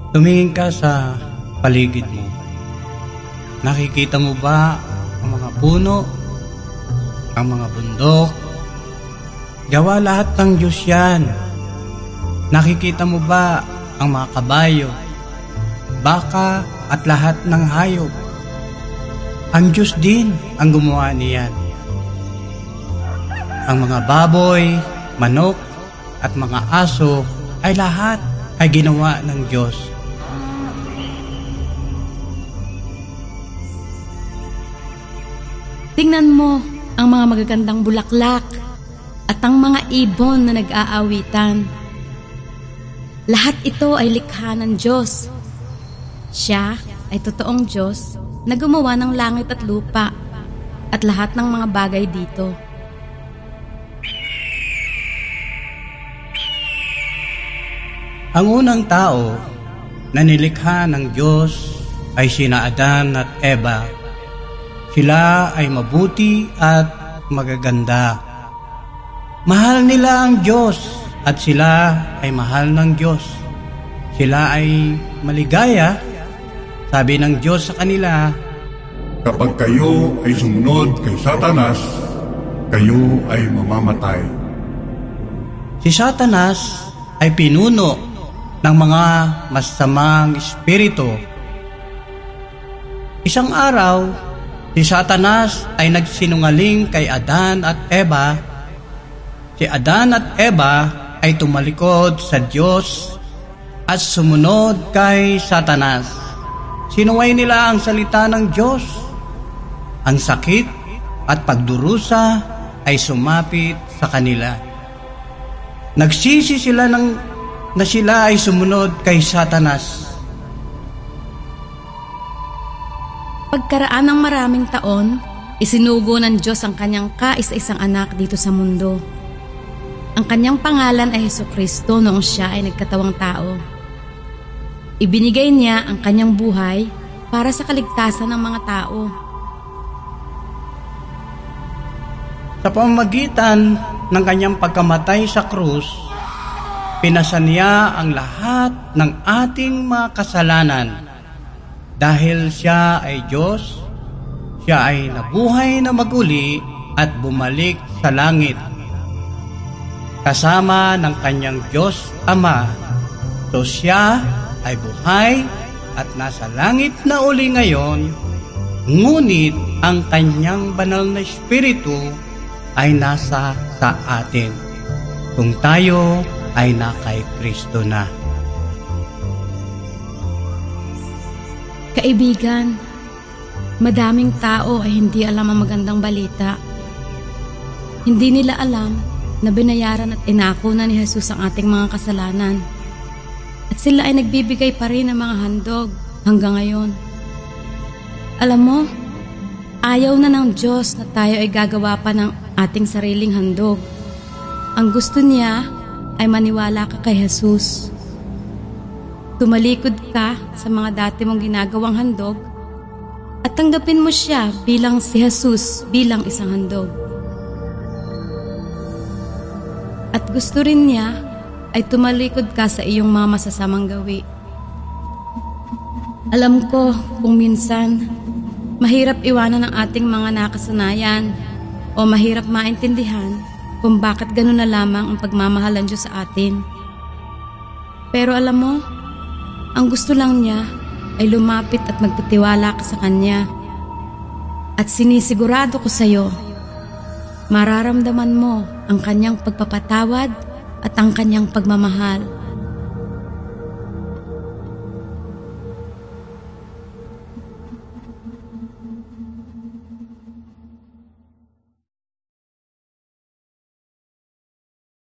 Tumingin ka sa paligid mo. Nakikita mo ba ang mga puno, ang mga bundok? Gawa lahat ng Diyos yan. Nakikita mo ba ang mga kabayo, baka at lahat ng hayop? Ang Diyos din ang gumawa niyan. Ang mga baboy, manok at mga aso ay lahat ay ginawa ng Diyos. Tingnan mo ang mga magagandang bulaklak at ang mga ibon na nag-aawitan. Lahat ito ay likha ng Diyos. Siya ay totoong Diyos na gumawa ng langit at lupa at lahat ng mga bagay dito. Ang unang tao na nilikha ng Diyos ay sina Adan at Eva. Sila ay mabuti at magaganda. Mahal nila ang Diyos at sila ay mahal ng Diyos. Sila ay maligaya. Sabi ng Diyos sa kanila, kapag kayo ay sumunod kay Satanas, kayo ay mamamatay. Si Satanas ay pinuno ng mga masamang espiritu. Isang araw, si Satanas ay nagsinungaling kay Adan at Eva. Si Adan at Eva ay tumalikod sa Diyos at sumunod kay Satanas. Sinuway nila ang salita ng Diyos. Ang sakit at pagdurusa ay sumapit sa kanila. Nagsisi sila na sila ay sumunod kay Satanas. Pagkaraan ng maraming taon, isinugo ng Diyos ang kanyang kaisa-isang anak dito sa mundo. Ang kanyang pangalan ay Jesucristo noong siya ay nagkatawang tao. Ibinigay niya ang kanyang buhay para sa kaligtasan ng mga tao. Sa pamamagitan ng kanyang pagkamatay sa krus, pinasa niya ang lahat ng ating mga kasalanan. Dahil siya ay Diyos, siya ay nabuhay na maguli at bumalik sa langit. Kasama ng kanyang Diyos Ama, so siya ay buhay at nasa langit na uli ngayon, ngunit ang kanyang banal na espiritu ay nasa sa atin kung tayo ay na kay Kristo na. Kaibigan, madaming tao ay hindi alam ang magandang balita. Hindi nila alam na binayaran at inako na ni Jesus ang ating mga kasalanan. At sila ay nagbibigay pa rin ng mga handog hanggang ngayon. Alam mo, ayaw na ng Diyos na tayo ay gagawa pa ng ating sariling handog. Ang gusto niya ay maniwala ka kay Jesus. Tumalikod ka sa mga dati mong ginagawang handog at tanggapin mo siya bilang si Jesus bilang isang handog. At gusto rin niya ay tumalikod ka sa iyong mga masasamang gawi. Alam ko kung minsan mahirap iwanan ang ating mga nakasanayan o mahirap maintindihan kung bakit ganun na lamang ang pagmamahal ng Diyos sa atin. Pero alam mo, ang gusto lang niya ay lumapit at magpatiwala ka sa Kanya. At sinisigurado ko sa iyo, mararamdaman mo ang Kanyang pagpapatawad at ang Kanyang pagmamahal.